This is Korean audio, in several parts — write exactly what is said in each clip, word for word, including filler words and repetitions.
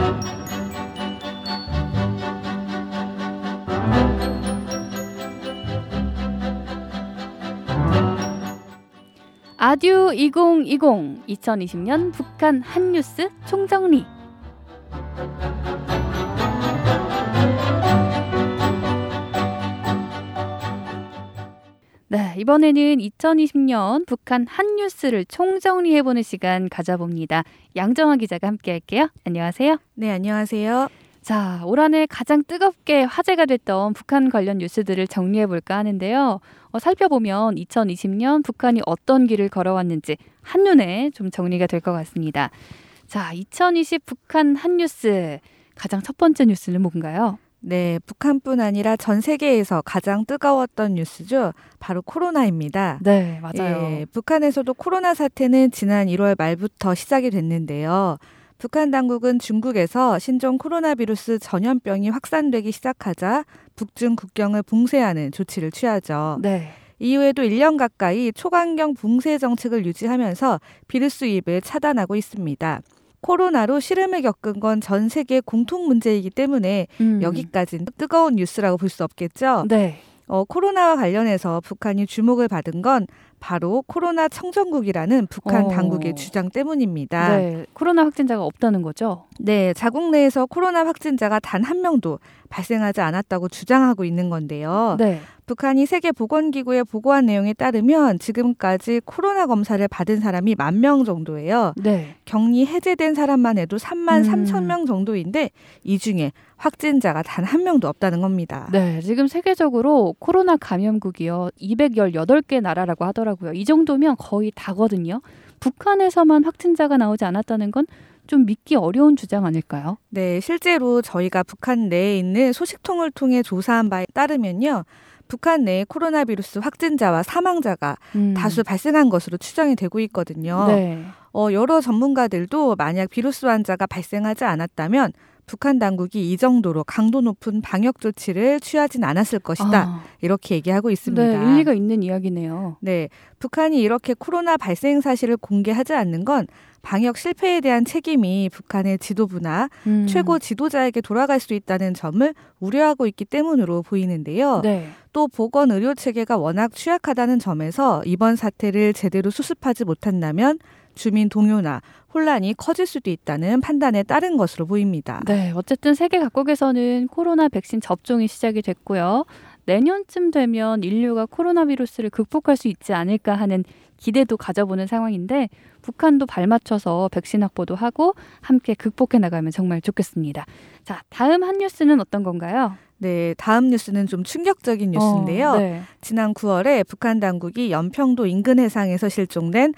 아듀 이천이십 이천이십 년 북한 핫뉴스 총정리. 네, 이번에는 이천이십 년 북한 핫뉴스를 총정리해보는 시간 가져봅니다. 양정화 기자가 함께할게요. 안녕하세요. 네, 안녕하세요. 자, 올 한해 가장 뜨겁게 화제가 됐던 북한 관련 뉴스들을 정리해볼까 하는데요. 어, 살펴보면 이천이십 년 북한이 어떤 길을 걸어왔는지 한눈에 좀 정리가 될 것 같습니다. 자, 이천이십 북한 핫뉴스 가장 첫 번째 뉴스는 뭔가요? 네, 북한뿐 아니라 전 세계에서 가장 뜨거웠던 뉴스죠. 바로 코로나입니다. 네, 맞아요. 예, 북한에서도 코로나 사태는 지난 일월 말부터 시작이 됐는데요. 북한 당국은 중국에서 신종 코로나 바이러스 전염병이 확산되기 시작하자 북중 국경을 봉쇄하는 조치를 취하죠. 네. 이후에도 일 년 가까이 초강경 봉쇄 정책을 유지하면서 바이러스 유입을 차단하고 있습니다. 코로나로 시름을 겪은 건 전 세계 공통 문제이기 때문에 음. 여기까지는 뜨거운 뉴스라고 볼 수 없겠죠. 네. 어, 코로나와 관련해서 북한이 주목을 받은 건 바로 코로나 청정국이라는 북한 어. 당국의 주장 때문입니다. 네, 코로나 확진자가 없다는 거죠? 네, 자국 내에서 코로나 확진자가 단 한 명도 발생하지 않았다고 주장하고 있는 건데요. 네. 북한이 세계보건기구에 보고한 내용에 따르면 지금까지 코로나 검사를 받은 사람이 만 명 정도예요. 네. 격리 해제된 사람만 해도 삼만 음. 삼천 명 정도인데 이 중에 확진자가 단 한 명도 없다는 겁니다. 네, 지금 세계적으로 코로나 감염국이요. 이백십팔 개 나라라고 하더라고요. 이 정도면 거의 다거든요. 북한에서만 확진자가 나오지 않았다는 건 좀 믿기 어려운 주장 아닐까요? 네, 실제로 저희가 북한 내에 있는 소식통을 통해 조사한 바에 따르면요. 북한 내에 코로나 바이러스 확진자와 사망자가 음. 다수 발생한 것으로 추정이 되고 있거든요. 네. 어, 여러 전문가들도 만약 바이러스 환자가 발생하지 않았다면 북한 당국이 이 정도로 강도 높은 방역 조치를 취하진 않았을 것이다. 아. 이렇게 얘기하고 있습니다. 네, 일리가 있는 이야기네요. 네, 북한이 이렇게 코로나 발생 사실을 공개하지 않는 건 방역 실패에 대한 책임이 북한의 지도부나 음. 최고 지도자에게 돌아갈 수 있다는 점을 우려하고 있기 때문으로 보이는데요. 네. 또 보건 의료 체계가 워낙 취약하다는 점에서 이번 사태를 제대로 수습하지 못한다면 주민 동요나 혼란이 커질 수도 있다는 판단에 따른 것으로 보입니다. 네, 어쨌든 세계 각국에서는 코로나 백신 접종이 시작이 됐고요. 내년쯤 되면 인류가 코로나 바이러스를 극복할 수 있지 않을까 하는 기대도 가져보는 상황인데 북한도 발맞춰서 백신 확보도 하고 함께 극복해 나가면 정말 좋겠습니다. 자, 다음 한 뉴스는 어떤 건가요? 네, 다음 뉴스는 좀 충격적인 뉴스인데요. 어, 네. 지난 구월에 북한 당국이 연평도 인근 해상에서 실종된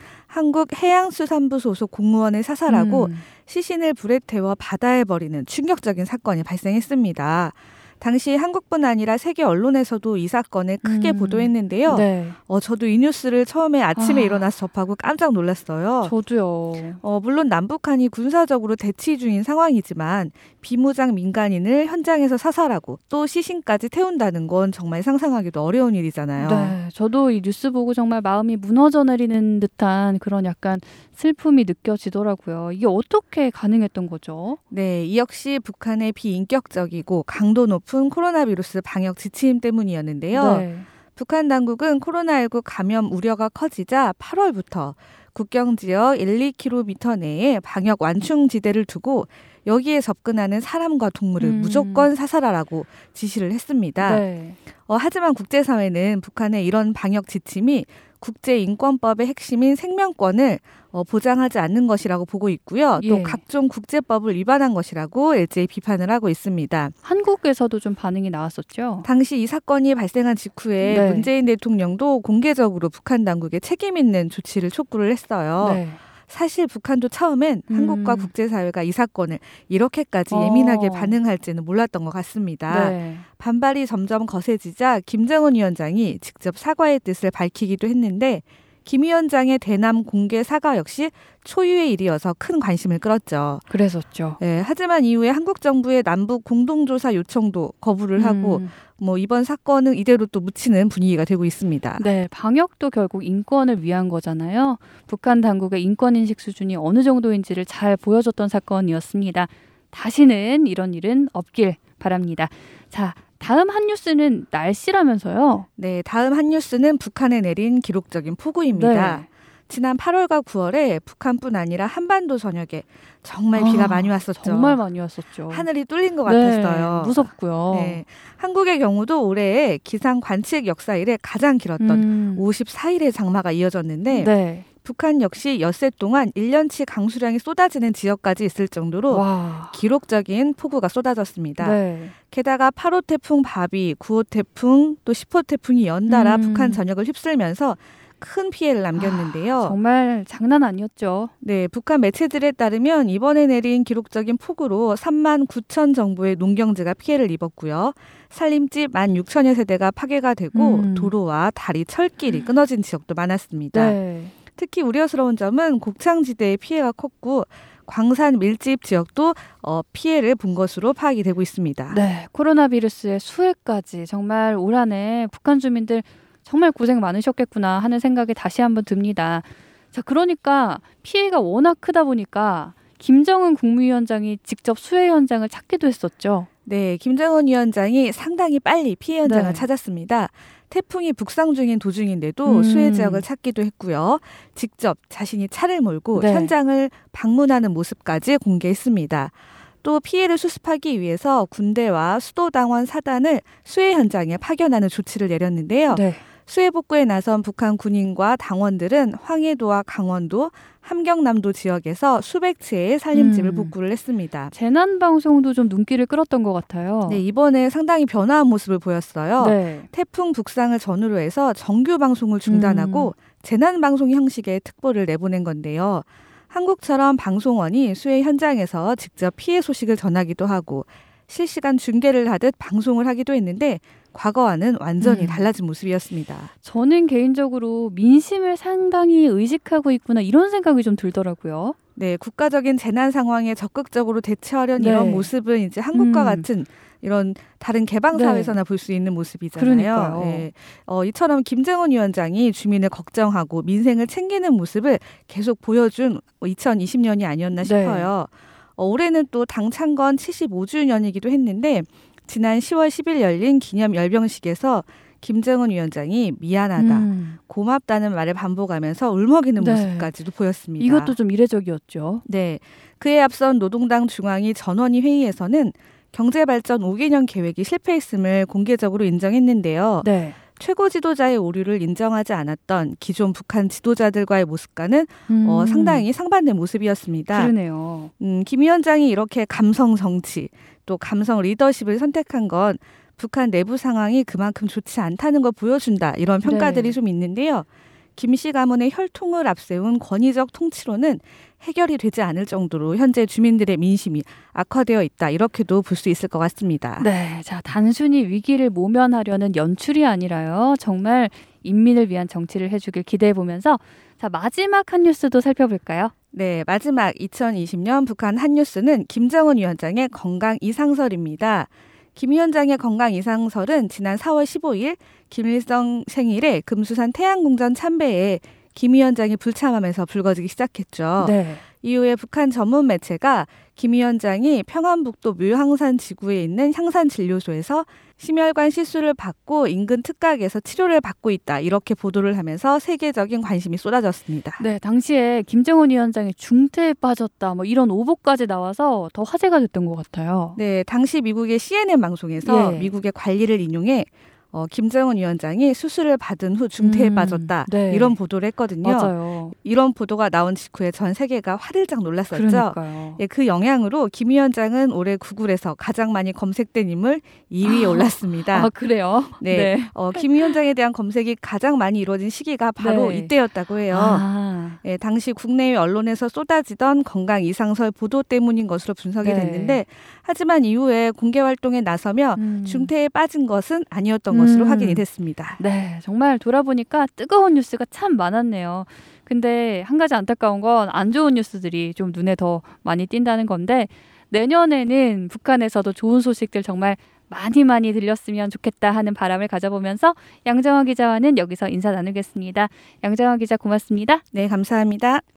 한국해양수산부 소속 공무원을 사살하고 음. 시신을 불에 태워 바다에 버리는 충격적인 사건이 발생했습니다. 당시 한국뿐 아니라 세계 언론에서도 이 사건을 크게 음. 보도했는데요. 네. 어, 저도 이 뉴스를 처음에 아침에 아. 일어나서 접하고 깜짝 놀랐어요. 저도요. 어, 물론 남북한이 군사적으로 대치 중인 상황이지만 비무장 민간인을 현장에서 사살하고 또 시신까지 태운다는 건 정말 상상하기도 어려운 일이잖아요. 네, 저도 이 뉴스 보고 정말 마음이 무너져 내리는 듯한 그런 약간 슬픔이 느껴지더라고요. 이게 어떻게 가능했던 거죠? 네, 이 역시 북한의 비인격적이고 강도 높은 코로나 바이러스 방역 지침 때문이었는데요. 네. 북한 당국은 코로나십구 감염 우려가 커지자 팔월부터 국경 지역 일, 이 킬로미터 내에 방역 완충지대를 두고 여기에 접근하는 사람과 동물을 음. 무조건 사살하라고 지시를 했습니다. 네. 어, 하지만 국제사회는 북한의 이런 방역 지침이 국제인권법의 핵심인 생명권을 어, 보장하지 않는 것이라고 보고 있고요. 또 예. 각종 국제법을 위반한 것이라고 일제히 비판을 하고 있습니다. 한국에서도 좀 반응이 나왔었죠? 당시 이 사건이 발생한 직후에 네. 문재인 대통령도 공개적으로 북한 당국에 책임 있는 조치를 촉구를 했어요. 네. 사실 북한도 처음엔 음. 한국과 국제사회가 이 사건을 이렇게까지 어. 예민하게 반응할지는 몰랐던 것 같습니다. 네. 반발이 점점 거세지자 김정은 위원장이 직접 사과의 뜻을 밝히기도 했는데 김 위원장의 대남 공개 사과 역시 초유의 일이어서 큰 관심을 끌었죠. 그랬었죠. 네, 하지만 이후에 한국 정부의 남북 공동조사 요청도 거부를 하고 음. 뭐 이번 사건은 이대로 또 묻히는 분위기가 되고 있습니다. 네, 방역도 결국 인권을 위한 거잖아요. 북한 당국의 인권인식 수준이 어느 정도인지를 잘 보여줬던 사건이었습니다. 다시는 이런 일은 없길 바랍니다. 자, 다음 한 뉴스는 날씨라면서요? 네, 다음 한 뉴스는 북한에 내린 기록적인 폭우입니다. 네. 지난 팔월과 구월에 북한뿐 아니라 한반도 전역에 정말 비가 아, 많이 왔었죠. 정말 많이 왔었죠. 하늘이 뚫린 것 네, 같았어요. 무섭고요. 네, 한국의 경우도 올해 기상 관측 역사 이래 가장 길었던 음. 오십사 일의 장마가 이어졌는데 네. 북한 역시 엿새 동안 일 년치 강수량이 쏟아지는 지역까지 있을 정도로 와. 기록적인 폭우가 쏟아졌습니다. 네. 게다가 팔 호 태풍 바비, 구 호 태풍, 또 십 호 태풍이 연달아 음. 북한 전역을 휩쓸면서 큰 피해를 남겼는데요. 아, 정말 장난 아니었죠. 네, 북한 매체들에 따르면 이번에 내린 기록적인 폭우로 삼만 구천 정도의 농경지가 피해를 입었고요. 산림집 만 육천여 세대가 파괴가 되고 음. 도로와 다리, 철길이 끊어진 지역도 많았습니다. 네. 특히 우려스러운 점은 곡창지대의 피해가 컸고 광산 밀집 지역도 어, 피해를 본 것으로 파악이 되고 있습니다. 네, 코로나 바이러스의 수해까지 정말 올 한 해 북한 주민들 정말 고생 많으셨겠구나 하는 생각이 다시 한번 듭니다. 자, 그러니까 피해가 워낙 크다 보니까 김정은 국무위원장이 직접 수해 현장을 찾기도 했었죠. 네, 김정은 위원장이 상당히 빨리 피해 현장을 네. 찾았습니다. 태풍이 북상 중인 도중인데도 음. 수해 지역을 찾기도 했고요. 직접 자신이 차를 몰고 네. 현장을 방문하는 모습까지 공개했습니다. 또 피해를 수습하기 위해서 군대와 수도당원 사단을 수해 현장에 파견하는 조치를 내렸는데요. 네. 수해 복구에 나선 북한 군인과 당원들은 황해도와 강원도, 함경남도 지역에서 수백 채의 산림집을 음. 복구를 했습니다. 재난 방송도 좀 눈길을 끌었던 것 같아요. 네, 이번에 상당히 변화한 모습을 보였어요. 네. 태풍 북상을 전후로 해서 정규 방송을 중단하고 음. 재난 방송 형식의 특보를 내보낸 건데요. 한국처럼 방송원이 수해 현장에서 직접 피해 소식을 전하기도 하고 실시간 중계를 하듯 방송을 하기도 했는데 과거와는 완전히 음. 달라진 모습이었습니다. 저는 개인적으로 민심을 상당히 의식하고 있구나 이런 생각이 좀 들더라고요. 네, 국가적인 재난 상황에 적극적으로 대처하려는 네. 이런 모습은 이제 한국과 음. 같은 이런 다른 개방 사회에서나 네. 볼 수 있는 모습이잖아요. 그러니까요. 네. 어, 이처럼 김정은 위원장이 주민을 걱정하고 민생을 챙기는 모습을 계속 보여준 이천이십 년이 아니었나 싶어요. 네. 어, 올해는 또 당 창건 칠십오 주년이기도 했는데 지난 시월 십일 열린 기념 열병식에서 김정은 위원장이 미안하다, 음. 고맙다는 말을 반복하면서 울먹이는 네. 모습까지도 보였습니다. 이것도 좀 이례적이었죠. 네, 그에 앞선 노동당 중앙위 전원위 회의에서는 경제발전 오 개년 계획이 실패했음을 공개적으로 인정했는데요. 네. 최고 지도자의 오류를 인정하지 않았던 기존 북한 지도자들과의 모습과는 음. 어, 상당히 상반된 모습이었습니다. 그러네요. 음, 김 위원장이 이렇게 감성 정치, 또 감성 리더십을 선택한 건 북한 내부 상황이 그만큼 좋지 않다는 걸 보여준다. 이런 평가들이 네. 좀 있는데요. 김씨 가문의 혈통을 앞세운 권위적 통치로는 해결이 되지 않을 정도로 현재 주민들의 민심이 악화되어 있다. 이렇게도 볼 수 있을 것 같습니다. 네, 자 단순히 위기를 모면하려는 연출이 아니라요. 정말 인민을 위한 정치를 해주길 기대해 보면서 자 마지막 한 뉴스도 살펴볼까요? 네, 마지막 이천이십 년 북한 한 뉴스는 김정은 위원장의 건강 이상설입니다. 김 위원장의 건강 이상설은 지난 사월 십오일 김일성 생일에 금수산 태양궁전 참배에 김 위원장이 불참하면서 불거지기 시작했죠. 네. 이후에 북한 전문 매체가 김 위원장이 평안북도 묘향산 지구에 있는 향산진료소에서 심혈관 시술을 받고 인근 특각에서 치료를 받고 있다. 이렇게 보도를 하면서 세계적인 관심이 쏟아졌습니다. 네, 당시에 김정은 위원장이 중태에 빠졌다. 뭐 이런 오보까지 나와서 더 화제가 됐던 것 같아요. 네, 당시 미국의 씨엔엔 방송에서 예. 미국의 관리를 인용해 어, 김정은 위원장이 수술을 받은 후 중태에 음, 빠졌다. 네. 이런 보도를 했거든요. 맞아요. 이런 보도가 나온 직후에 전 세계가 화들짝 놀랐었죠. 그러니까요. 예, 그 영향으로 김 위원장은 올해 구글에서 가장 많이 검색된 인물 이 위에 올랐습니다. 아 그래요? 네, 네. 어, 김 위원장에 대한 검색이 가장 많이 이루어진 시기가 바로 네. 이때였다고 해요. 아, 예, 당시 국내외 언론에서 쏟아지던 건강 이상설 보도 때문인 것으로 분석이 네. 됐는데 하지만 이후에 공개 활동에 나서며 음. 중태에 빠진 것은 아니었던 것으로 음. 확인이 됐습니다. 네, 정말 돌아보니까 뜨거운 뉴스가 참 많았네요. 근데 한 가지 안타까운 건 안 좋은 뉴스들이 좀 눈에 더 많이 띈다는 건데 내년에는 북한에서도 좋은 소식들 정말 많이 많이 들렸으면 좋겠다 하는 바람을 가져보면서 양정화 기자와는 여기서 인사 나누겠습니다. 양정화 기자 고맙습니다. 네, 감사합니다.